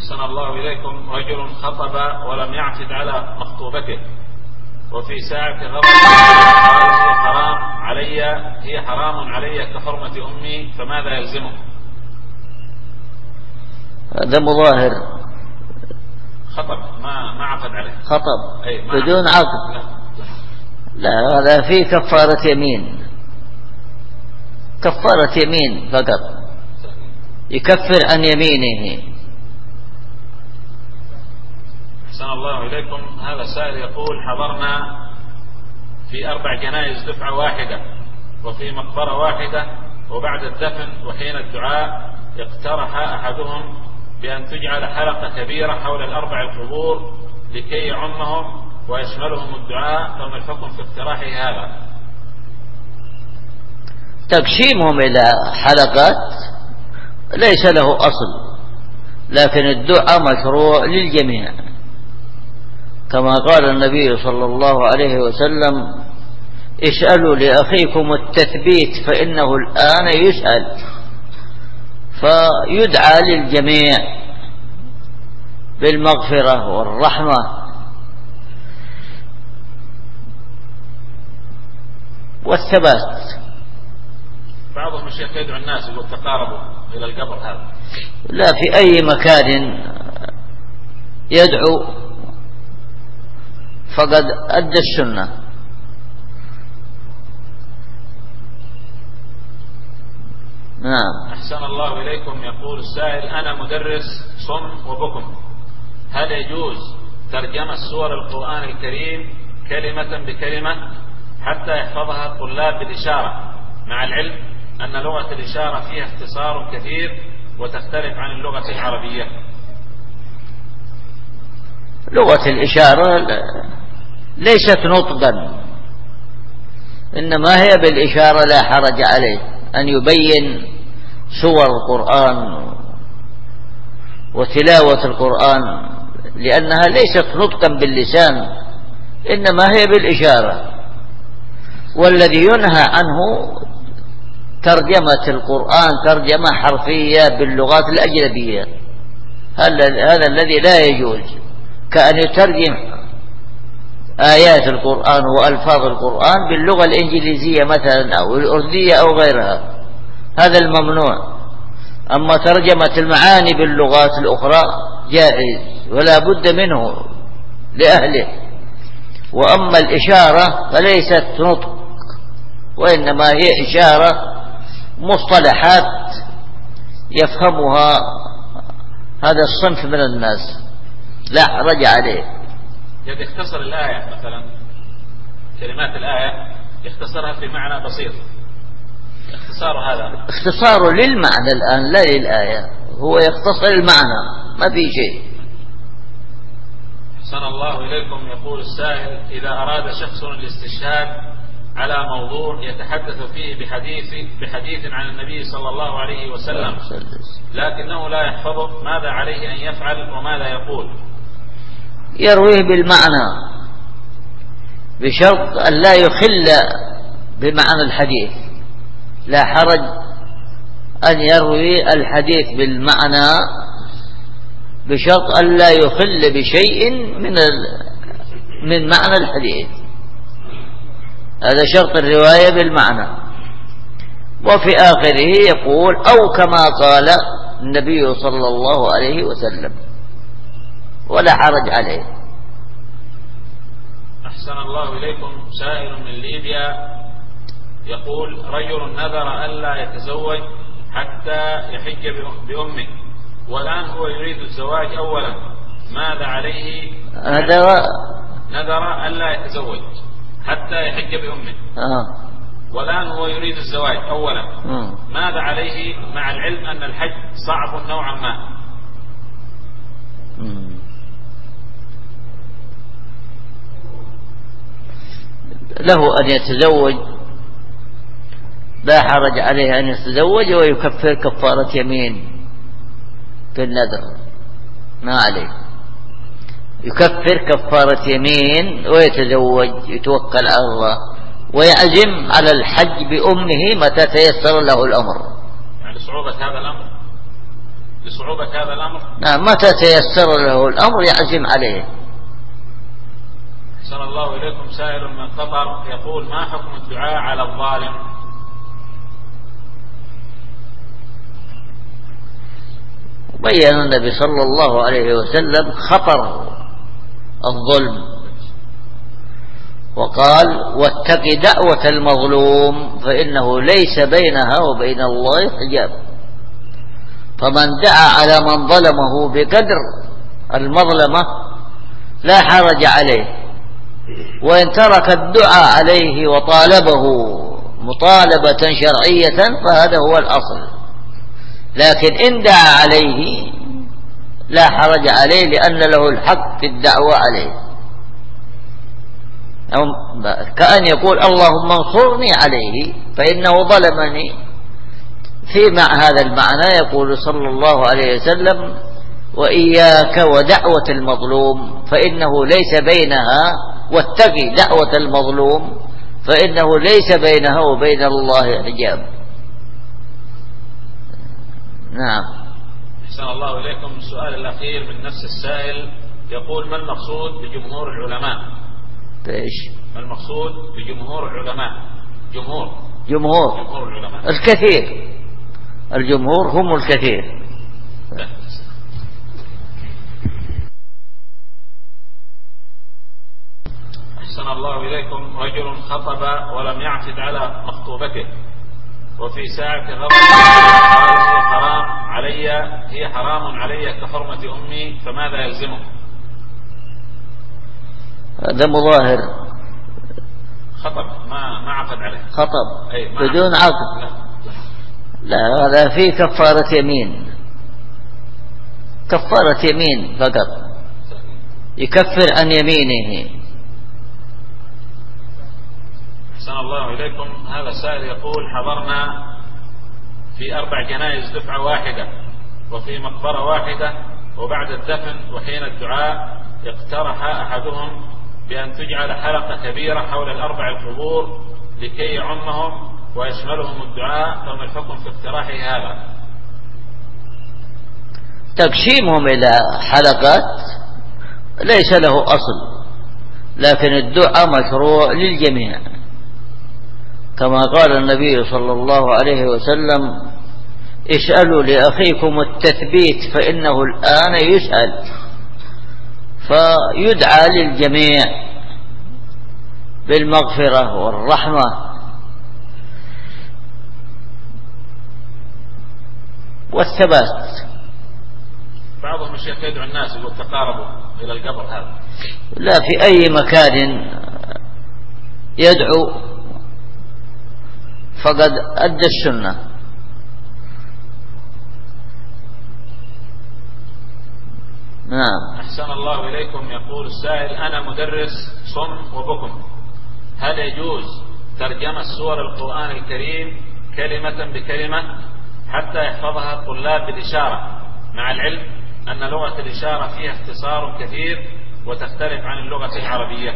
أحسن الله إليكم. رجل خطب ولم يعقد على مخطوبته وفي ساعة غضب قال هي حرام علي كحرمة أمي، فماذا يلزمه؟ هذا مظاهر خطب ما عقد عليه، خطب بدون عقد. لا هذا فيه كفارة يمين، كفارة يمين فقط، يكفر عن يمينه. أحسن الله إليكم. هذا سائل يقول حضرنا في 4 جنائز دفعة واحدة وفي مقبرة واحدة، وبعد الدفن وحين الدعاء اقترح أحدهم بأن تجعل حلقة كبيرة حول ال4 القبور لكي يعمهم ويشملهم الدعاء، فما الحكم في اقتراحه هذا؟ تقسيمهم إلى حلقات ليس له أصل، لكن الدعاء مشروع للجميع، كما قال النبي صلى الله عليه وسلم: اسألوا لأخيكم التثبيت فإنه الآن يسأل. فيدعى للجميع بالمغفرة والرحمة. والثبات. بعضهم الشيخ يدعو الناس يقول تقاربوا إلى القبر، هذا لا، في أي مكان يدعو فقد أدى السنة. نعم. أحسن الله إليكم. يقول السائل: أنا مدرس صم وبكم، هل يجوز ترجمة سور القرآن الكريم كلمة بكلمة حتى يحفظها الطلاب بالإشارة، مع العلم أن لغة الإشارة فيها اختصار كثير وتختلف عن اللغة العربية؟ لغة الإشارة ليست نطقا، إنما هي بالإشارة، لا حرج عليه أن يبين سور القرآن وتلاوة القرآن، لأنها ليست نطقا باللسان، إنما هي بالإشارة. والذي ينهى عنه ترجمة القرآن ترجمة حرفية باللغات الأجنبية، هذا الذي لا يجوز، كأن يترجم آيات القرآن وألفاظ القرآن باللغة الإنجليزية مثلا أو الأردية أو غيرها، هذا الممنوع. أما ترجمة المعاني باللغات الأخرى جائز ولا بد منه لأهله. وأما الإشارة فليست نطق، وإنما هي إشارة مصطلحات يفهمها هذا الصنف من الناس، لا حرج عليه. يد يختصر الآية مثلا، كلمات الآية يختصرها في معنى بسيط، اختصار هذا اختصاره للمعنى الآن لا للآية، هو يختصر المعنى ما في شيء. أحسن الله إليكم. يقول السائل: إذا أراد شخص الاستشهاد على موضوع يتحدث فيه بحديث عن النبي صلى الله عليه وسلم لكنه لا يحفظه، ماذا عليه أن يفعل وماذا يقول؟ يرويه بالمعنى بشرط أن لا يخل بمعنى الحديث، لا حرج أن يروي الحديث بالمعنى بشرط أن لا يخل بشيء من معنى الحديث، هذا شرط الرواية بالمعنى. وفي آخره يقول: أو كما قال النبي صلى الله عليه وسلم، ولا حرج عليه. أحسن الله إليكم. سائل من ليبيا يقول: رجل نذر ألا يتزوج حتى يحج بأمه، والآن هو يريد الزواج أولا، ماذا عليه؟ نذر ألا يتزوج حتى يحج بأمه والآن هو يريد الزواج أولا، ماذا عليه مع العلم أن الحج صعب نوعا ما؟ له أن يتزوج، لا حرج عليه أن يتزوج ويكفر كفارة يمين في النذر، ما عليه، يكفر كفارة يمين ويتزوج، يتوكل على الله ويعزم على الحج بأمه متى تيسر له الأمر. يعني صعوبة هذا الأمر لصعوبة هذا الأمر؟ نعم، متى تيسر له الأمر يعزم عليه. أحسن الله إليكم. سائل من قطر يقول: ما حكم الدعاء على الظالم؟ بين النبي صلى الله عليه وسلم خطر الظلم، وقال: واتق دعوة المظلوم فإنه ليس بينها وبين الله حجاب. فمن دعا على من ظلمه بقدر المظلمة لا حرج عليه، وإن ترك الدعاء عليه وطالبه مطالبة شرعية فهذا هو الأصل، لكن إن دعا عليه لا حرج عليه لأن له الحق في الدعوة عليه. أو كأن يقول: اللهم انصرني عليه فإنه ظلمني. في مع هذا المعنى يقول صلى الله عليه وسلم: وإياك ودعوة المظلوم فإنه ليس بينها، واتقي دعوة المظلوم فإنه ليس بينها وبين الله حجاب. نعم. أحسن الله إليكم. السؤال الأخير من نفس السائل يقول: ما المقصود بجمهور العلماء؟ ايش ما المقصود بجمهور العلماء؟ جمهور العلماء الكثير. الجمهور هم الكثير. أحسن الله إليكم. رجل خطب ولم يعقد على مخطوبته، وفي ساعة غضب قال: هي حرام علي كحرمة أمي، فماذا يلزمه؟ هذا مظاهر. خطب ما عقد عليه. خطب بدون عقد. لا، هذا فيه كفارة يمين. كفارة يمين فقط، يكفر عن يمينه. أحسن الله إليكم. هذا سائل يقول: حضرنا في 4 جنائز دفعة واحدة وفي مقبرة واحدة، وبعد الدفن وحين الدعاء اقترح أحدهم بأن تجعل حلقة كبيرة حول ال4 القبور لكي يعمهم ويشملهم الدعاء، فما الحكم في اقتراحه هذا؟ تقسيمهم إلى حلقات ليس له أصل، لكن الدعاء مشروع للجميع، كما قال النبي صلى الله عليه وسلم: اسألوا لأخيكم التثبيت فإنه الآن يسأل. فيدعى للجميع بالمغفرة والرحمة والثبات. بعضهم الشيخ يدعو الناس يقول: تقاربوا إلى القبر هذا. لا، في أي مكان يدعو فقد أدى السنة. نعم. أحسن الله إليكم. يقول السائل: أنا مدرس صم وبكم، هل يجوز ترجمة سور القرآن الكريم كلمة بكلمة حتى يحفظها الطلاب بالإشارة، مع العلم أن لغة الإشارة فيها اختصار كثير وتختلف عن اللغة العربية؟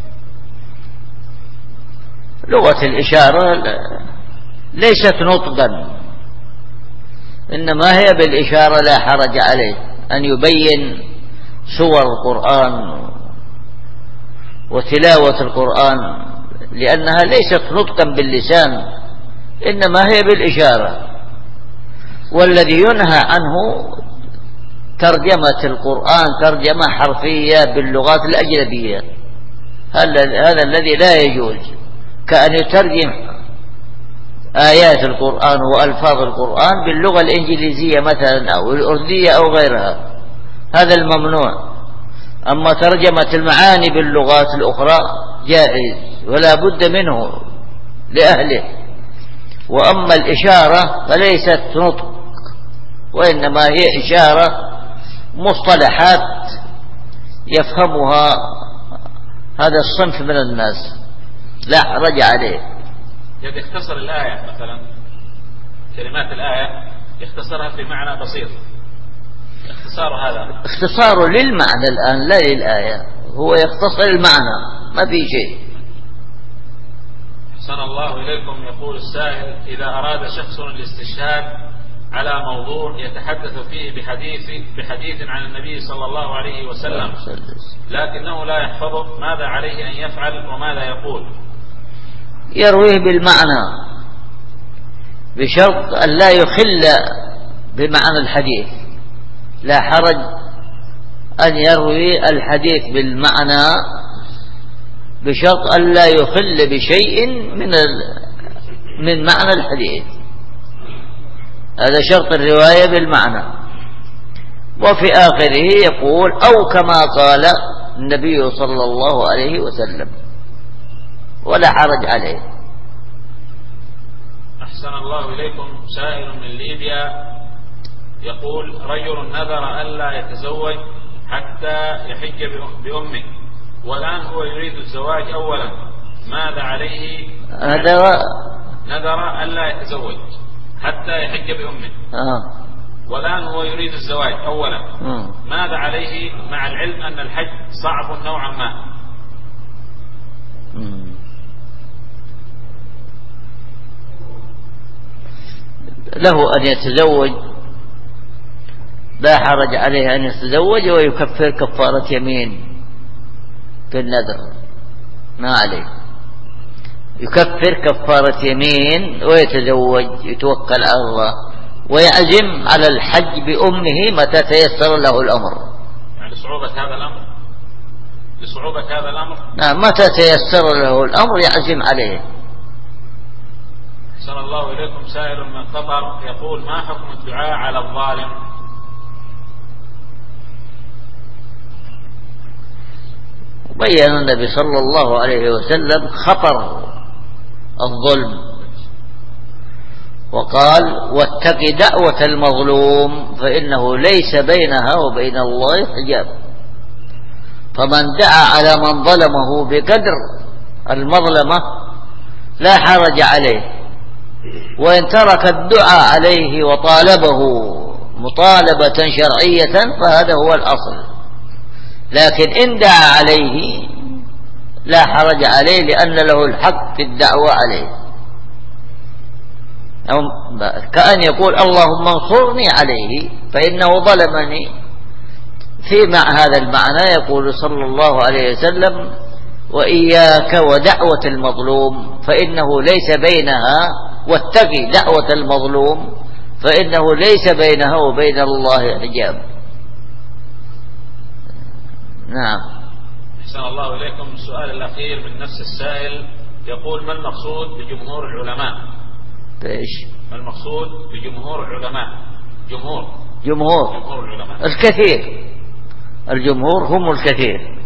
لغة الإشارة ليست نطقا، إنما هي بالإشارة، لا حرج عليه أن يبين سور القرآن وتلاوة القرآن، لأنها ليست نطقا باللسان، إنما هي بالإشارة. والذي ينهى عنه ترجمة القرآن ترجمة حرفية باللغات الأجنبية، هذا الذي لا يجوز، كأن يترجم آيات القرآن وألفاظ القرآن باللغة الإنجليزية مثلا أو الأردية أو غيرها، هذا الممنوع. أما ترجمة المعاني باللغات الأخرى جائز ولا بد منه لأهله. وأما الإشارة فليست نطق، وإنما هي إشارة مصطلحات يفهمها هذا الصنف من الناس، لا حرج عليه. يد يختصر الآية مثلا، كلمات الآية يختصرها في معنى بسيط، اختصار هذا اختصار للمعنى الآن لا للآية، هو يختصر المعنى ما في شيء. أحسن الله إليكم. يقول السائل: إذا أراد شخص الاستشهاد على موضوع يتحدث فيه بحديث عن النبي صلى الله عليه وسلم، لكنه لا يحفظه، ماذا عليه أن يفعل وماذا يقول؟ يرويه بالمعنى بشرط أن لا يخل بمعنى الحديث. لا حرج أن يروي الحديث بالمعنى بشرط أن لا يخل بشيء من معنى الحديث. هذا شرط الرواية بالمعنى. وفي آخره يقول أو كما قال النبي صلى الله عليه وسلم، ولا حرج عليه. أحسن الله إليكم. سائل من ليبيا يقول رجل نذر ألا يتزوج حتى يحج بأمه، والآن هو يريد الزواج أولا، ماذا عليه؟ نذر ألا يتزوج حتى يحج بأمه، والآن هو يريد الزواج أولا، ماذا عليه مع العلم أن الحج صعب نوعا ما؟ له أن يتزوج، لا حرج عليه أن يتزوج ويكفر كفارة يمين في النذر، ما عليه، يكفر كفارة يمين ويتزوج، يتوكل على الله ويعزم على الحج بأمه متى تيسر له الأمر. يعني لصعوبة هذا الأمر؟ نعم، متى تيسر له الأمر يعزم عليه. أحسن الله إليكم. سائل من قطر يقول ما حكم الدعاء على الظالم؟ بين النبي صلى الله عليه وسلم خطر الظلم، وقال واتق دعوة المظلوم فإنه ليس بينها وبين الله حجاب، فمن دعا على من ظلمه بقدر المظلمة لا حرج عليه، وإن ترك الدعاء عليه وطالبه مطالبة شرعية فهذا هو الأصل، لكن إن دعا عليه لا حرج عليه لأن له الحق في الدعوة عليه. أو كأن يقول اللهم انصرني عليه فإنه ظلمني. في هذا المعنى يقول صلى الله عليه وسلم وإياك ودعوة المظلوم فإنه ليس بينها، واتقي دعوة المظلوم فإنه ليس بينها وبين الله حجاب. نعم. أحسن الله إليكم. السؤال الأخير من نفس السائل يقول ما المقصود بجمهور العلماء؟ ايش ما المقصود بجمهور العلماء؟ جمهور العلماء الكثير، الجمهور هم الكثير.